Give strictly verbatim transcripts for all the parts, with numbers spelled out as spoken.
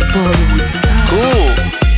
Bollywood star. Cool.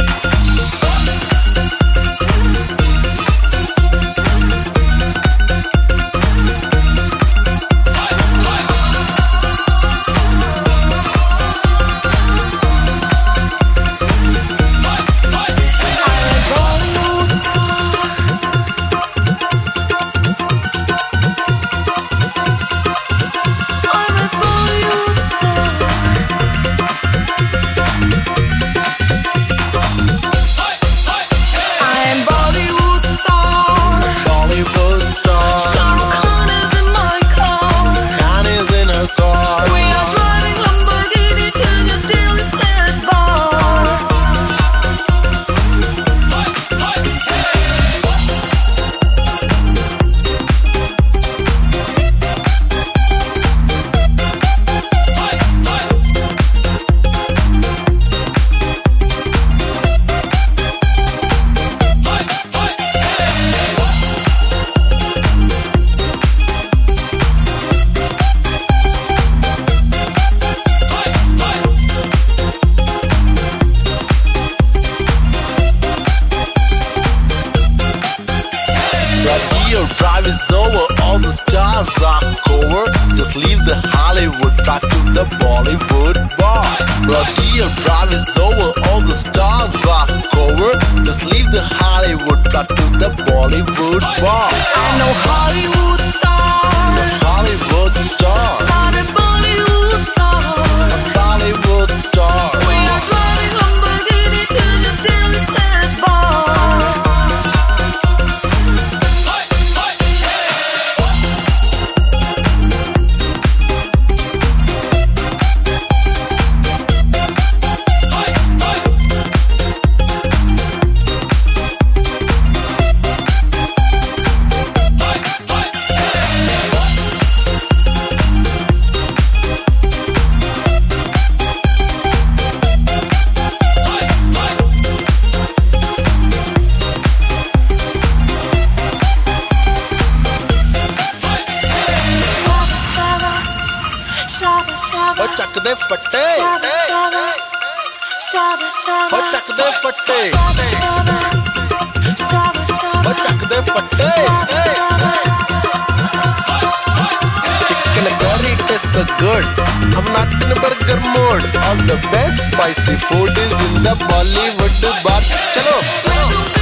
Your drive is over, all the stars are covered. Just leave the Hollywood, drive to the Bollywood bar. Your drive is over, all the stars are covered. Just leave the Hollywood, drive to the Bollywood bar. I'm no Hollywood star, Hollywood star, not a Bollywood star. Bollywood star. We are driving Lamborghini to the Delhi State Bar. ਉਹ ਚੱਕ ਦੇ ਫੱਟੇ ਉਹ ਚੱਕ ਦੇ ਫੱਟੇ ਉਹ ਚੱਕ ਦੇ ਫੱਟੇ Chicken curry tastes so good, I'm not in a burger mode. All the best spicy food is in the Bollywood bar. Chalo, chalo.